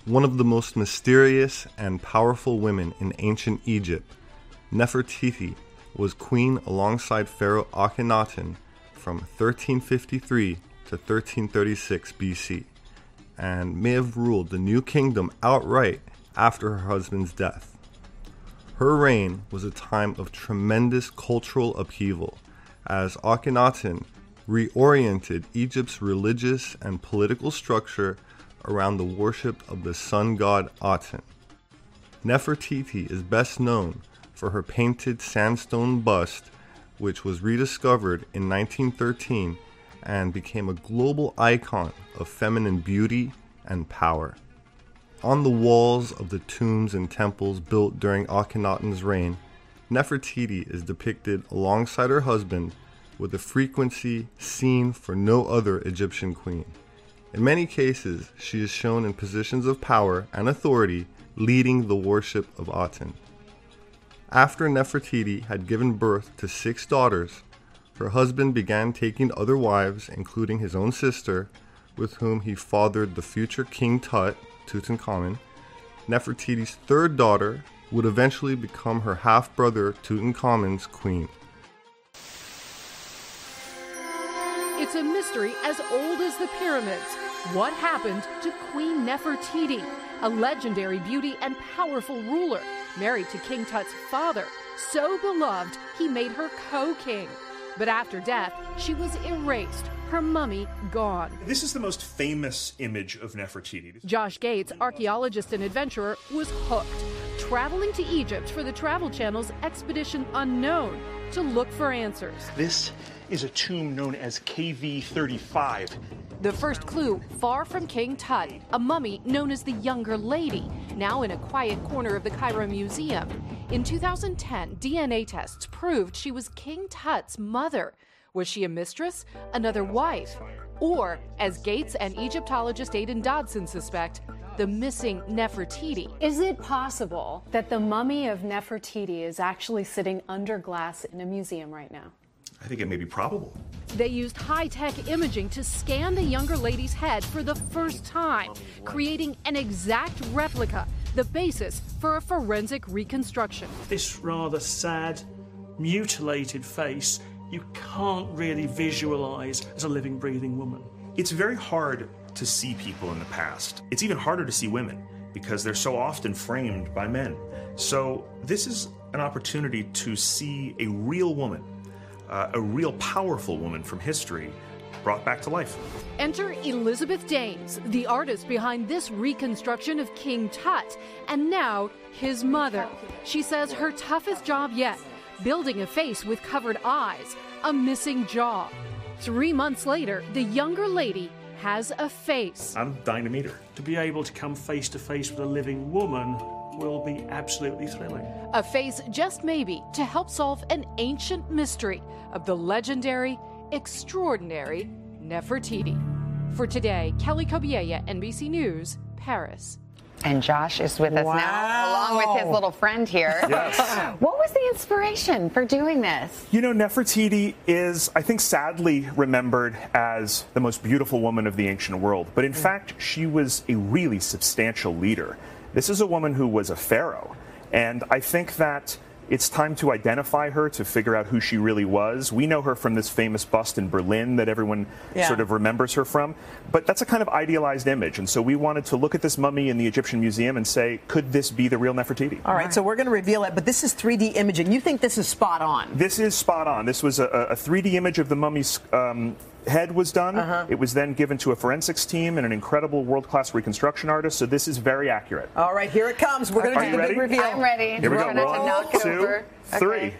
One of the most mysterious and powerful women in ancient Egypt, Nefertiti was queen alongside Pharaoh Akhenaten from 1353 to 1336 BC, and may have ruled the new kingdom outright after her husband's death. Her reign was a time of tremendous cultural upheaval, as Akhenaten reoriented Egypt's religious and political structure around the worship of the sun god Aten. Nefertiti is best known for her painted sandstone bust, which was rediscovered in 1913 and became a global icon of feminine beauty and power. On the walls of the tombs and temples built during Akhenaten's reign, Nefertiti is depicted alongside her husband with a frequency seen for no other Egyptian queen. In many cases, she is shown in positions of power and authority, leading the worship of Aten. After Nefertiti had given birth to 6 daughters, her husband began taking other wives, including his own sister, with whom he fathered the future King Tut, Tutankhamun. Nefertiti's 3rd daughter would eventually become her half-brother Tutankhamun's queen. It's a mystery as old as the pyramids. What happened to Queen Nefertiti, a legendary beauty and powerful ruler, married to King Tut's father, so beloved he made her co-king. But after death, she was erased, her mummy gone. This is the most famous image of Nefertiti. Josh Gates, archaeologist and adventurer, was hooked, traveling to Egypt for the Travel Channel's Expedition Unknown to look for answers. This is a tomb known as KV35. The first clue, far from King Tut, a mummy known as the Younger Lady, now in a quiet corner of the Cairo Museum. In 2010, DNA tests proved she was King Tut's mother. Was she a mistress, another wife, or, as Gates and Egyptologist Aidan Dodson suspect, the missing Nefertiti? Is it possible that the mummy of Nefertiti is actually sitting under glass in a museum right now? I think it may be probable. They used high-tech imaging to scan the Younger Lady's head for the first time, creating an exact replica, the basis for a forensic reconstruction. This rather sad, mutilated face you can't really visualize as a living, breathing woman. It's very hard to see people in the past. It's even harder to see women because they're so often framed by men. So this is an opportunity to see a real woman, a real powerful woman from history brought back to life. Enter Elizabeth Danes, the artist behind this reconstruction of King Tut, and now his mother. She says her toughest job yet, building a face with covered eyes, a missing jaw. 3 months later, the Younger Lady has a face. I'm dying to meet her. To be able to come face to face with a living woman will be absolutely thrilling. A face just maybe to help solve an ancient mystery of the legendary, extraordinary Nefertiti. For today, Kelly Kobiella, NBC News, Paris. And Josh is with us now, along with his little friend here. Yes. What was the inspiration for doing this? You know, Nefertiti is, I think, sadly remembered as the most beautiful woman of the ancient world. But in fact, she was a really substantial leader. This is a woman who was a pharaoh. And I think that it's time to identify her, to figure out who she really was. We know her from this famous bust in Berlin that everyone sort of remembers her from. But that's a kind of idealized image. And so we wanted to look at this mummy in the Egyptian Museum and say, could this be the real Nefertiti? All right, so we're going to reveal it. But this is 3D imaging. You think this is spot on? This is spot on. This was a 3D image of the mummy's head was done. It was then given to a forensics team and an incredible world-class reconstruction artist. So this is very accurate. All right, here it comes. We're going to do the big reveal. I'm ready. Here we go. Knock it 2, over. 3. Okay.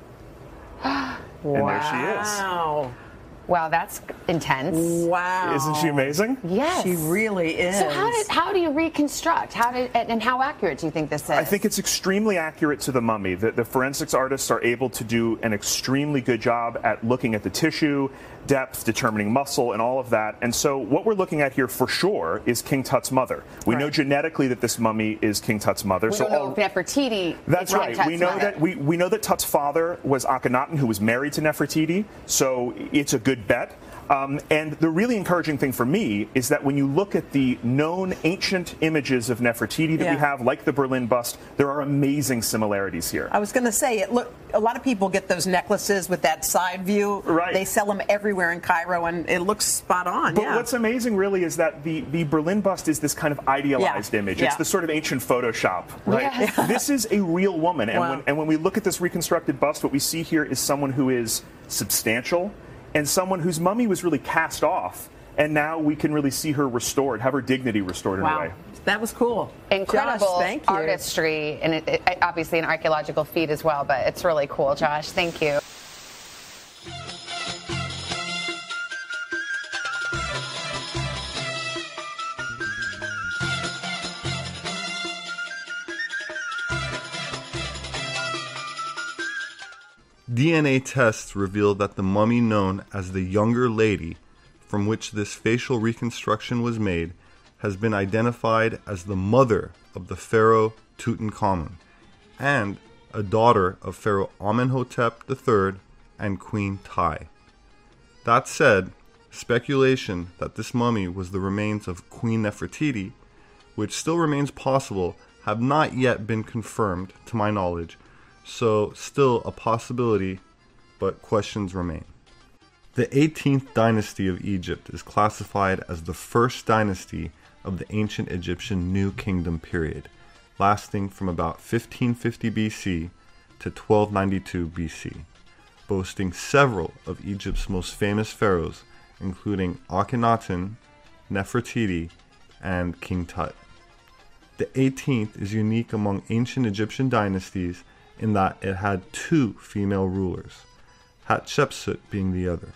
And there she is. Wow. Wow, that's intense. Wow. Isn't she amazing? Yes. She really is. So how do you reconstruct? And how accurate do you think this is? I think it's extremely accurate to the mummy. The forensics artists are able to do an extremely good job at looking at the tissue, depth, determining muscle, and all of that. And so what we're looking at here for sure is King Tut's mother. We know genetically that this mummy is King Tut's mother. We don't know if Nefertiti That's is right. Tut's We know mother. that we know that Tut's father was Akhenaten, who was married to Nefertiti. So it's a good good bet. And the really encouraging thing for me is that when you look at the known ancient images of Nefertiti that we have, like the Berlin bust, there are amazing similarities here. I was going to say, a lot of people get those necklaces with that side view. Right. They sell them everywhere in Cairo, and it looks spot on. But what's amazing, really, is that the Berlin bust is this kind of idealized image. It's the sort of ancient Photoshop, right? Yes. This is a real woman, and when we look at this reconstructed bust, what we see here is someone who is substantial, and someone whose mummy was really cast off, and now we can really see her restored, have her dignity restored in a way. That was cool. Incredible Josh, thank you. artistry, and it, obviously an archaeological feat as well, but it's really cool, Josh. Thank you. DNA tests revealed that the mummy known as the Younger Lady, from which this facial reconstruction was made, has been identified as the mother of the pharaoh Tutankhamun and a daughter of Pharaoh Amenhotep III and Queen Ty. That said, speculation that this mummy was the remains of Queen Nefertiti, which still remains possible, have not yet been confirmed to my knowledge, so still a possibility, but questions remain. The 18th dynasty of Egypt is classified as the first dynasty of the ancient Egyptian New Kingdom period, lasting from about 1550 BC to 1292 BC, boasting several of Egypt's most famous pharaohs, including Akhenaten, Nefertiti, and King Tut. The 18th is unique among ancient Egyptian dynasties in that it had two female rulers, Hatshepsut being the other.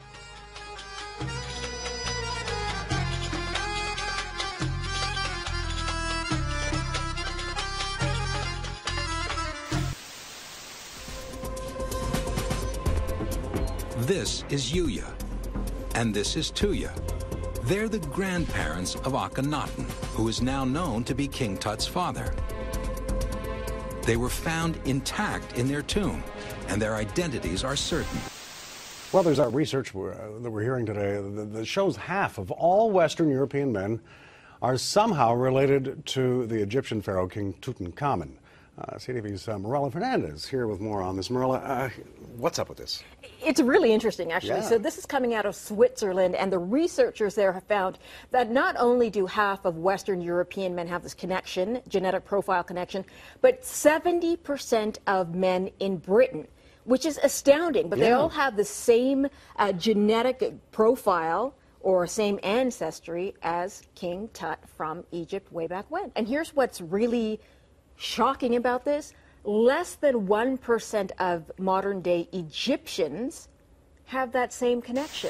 This is Yuya, and this is Tuya. They're the grandparents of Akhenaten, who is now known to be King Tut's father. They were found intact in their tomb, and their identities are certain. Well, there's our research that we're hearing today that shows half of all Western European men are somehow related to the Egyptian pharaoh King Tutankhamun. CTV's Marella Fernandez here with more on this. Marella, what's up with this? It's really interesting, actually. Yeah. So this is coming out of Switzerland, and the researchers there have found that not only do half of Western European men have this connection, genetic profile connection, but 70% of men in Britain, which is astounding. But they all have the same genetic profile or same ancestry as King Tut from Egypt way back when. And here's what's really shocking about this. Less than 1% of modern-day Egyptians have that same connection.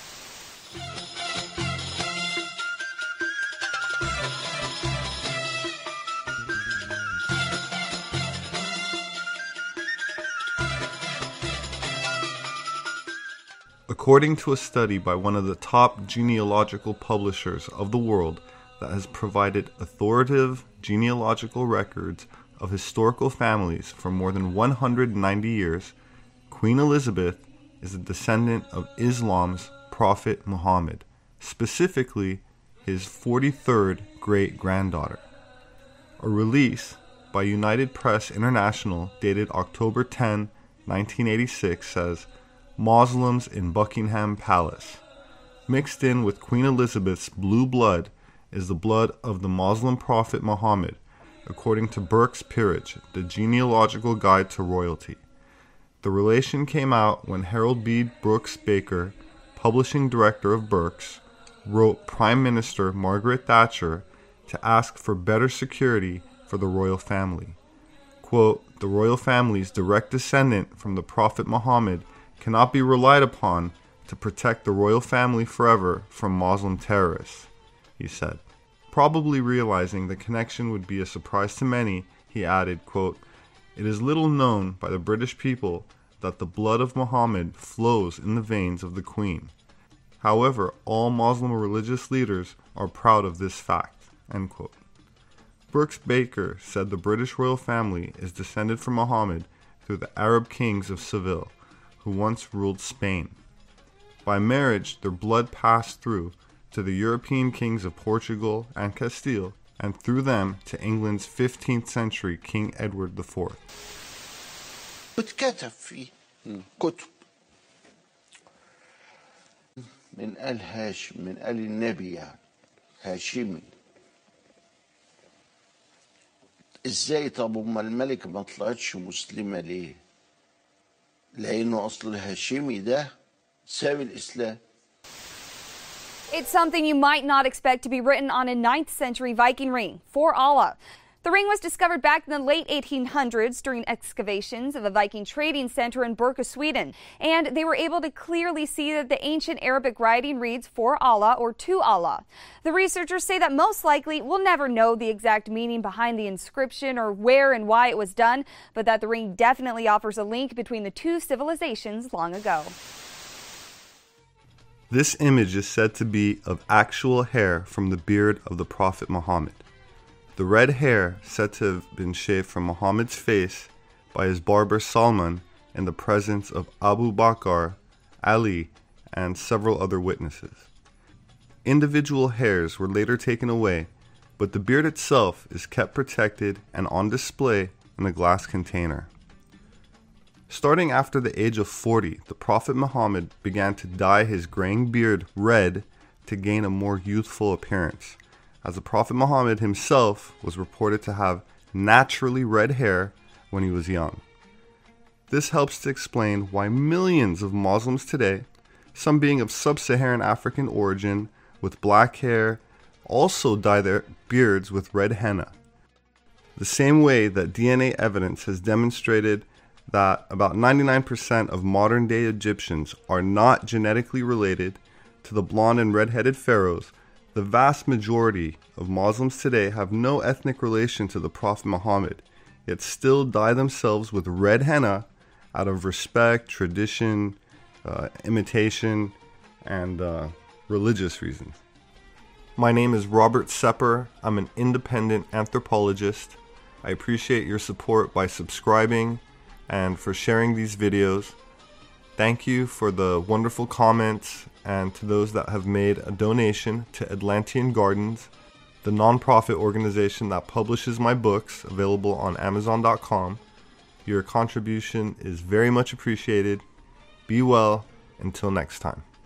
According to a study by one of the top genealogical publishers of the world that has provided authoritative genealogical records of historical families for more than 190 years, Queen Elizabeth is a descendant of Islam's Prophet Muhammad, specifically his 43rd great-granddaughter. A release by United Press International dated October 10, 1986 says, Muslims in Buckingham Palace. Mixed in with Queen Elizabeth's blue blood is the blood of the Muslim prophet Muhammad, according to Burke's Peerage, the genealogical guide to royalty. The relation came out when Harold B. Brooks Baker, publishing director of Burke's, wrote Prime Minister Margaret Thatcher to ask for better security for the royal family. Quote, the royal family's direct descendant from the Prophet Muhammad cannot be relied upon to protect the royal family forever from Muslim terrorists, he said. Probably realizing the connection would be a surprise to many, he added, quote, it is little known by the British people that the blood of Muhammad flows in the veins of the Queen. However, all Muslim religious leaders are proud of this fact, end quote. Brooks Baker said the British royal family is descended from Muhammad through the Arab kings of Seville, who once ruled Spain. By marriage, their blood passed through to the European kings of Portugal and Castile, and through them to England's 15th century King Edward IV. واتكتب فيه كتب من آل هاشم، من آل النبي، يعني هاشمي. ازاي طب أما الملكة ما طلعتش مسلمة ليه؟ لأنه أصل الهاشمي ده ساب الإسلام. It's something you might not expect to be written on a 9th century Viking ring, for Allah. The ring was discovered back in the late 1800s during excavations of a Viking trading center in Birka, Sweden, and they were able to clearly see that the ancient Arabic writing reads for Allah or to Allah. The researchers say that most likely we'll never know the exact meaning behind the inscription or where and why it was done, but that the ring definitely offers a link between the two civilizations long ago. This image is said to be of actual hair from the beard of the Prophet Muhammad. The red hair said to have been shaved from Muhammad's face by his barber Salman in the presence of Abu Bakr, Ali, and several other witnesses. Individual hairs were later taken away, but the beard itself is kept protected and on display in a glass container. Starting after the age of 40, the Prophet Muhammad began to dye his graying beard red to gain a more youthful appearance, as the Prophet Muhammad himself was reported to have naturally red hair when he was young. This helps to explain why millions of Muslims today, some being of sub-Saharan African origin with black hair, also dye their beards with red henna. The same way that DNA evidence has demonstrated that about 99% of modern-day Egyptians are not genetically related to the blonde and red-headed pharaohs, the vast majority of Muslims today have no ethnic relation to the Prophet Muhammad, yet still dye themselves with red henna out of respect, tradition, imitation, and religious reasons. My name is Robert Sepper. I'm an independent anthropologist. I appreciate your support by subscribing and for sharing these videos. Thank you for the wonderful comments and to those that have made a donation to Atlantean Gardens, the non-profit organization that publishes my books, available on Amazon.com. Your contribution is very much appreciated. Be well until next time.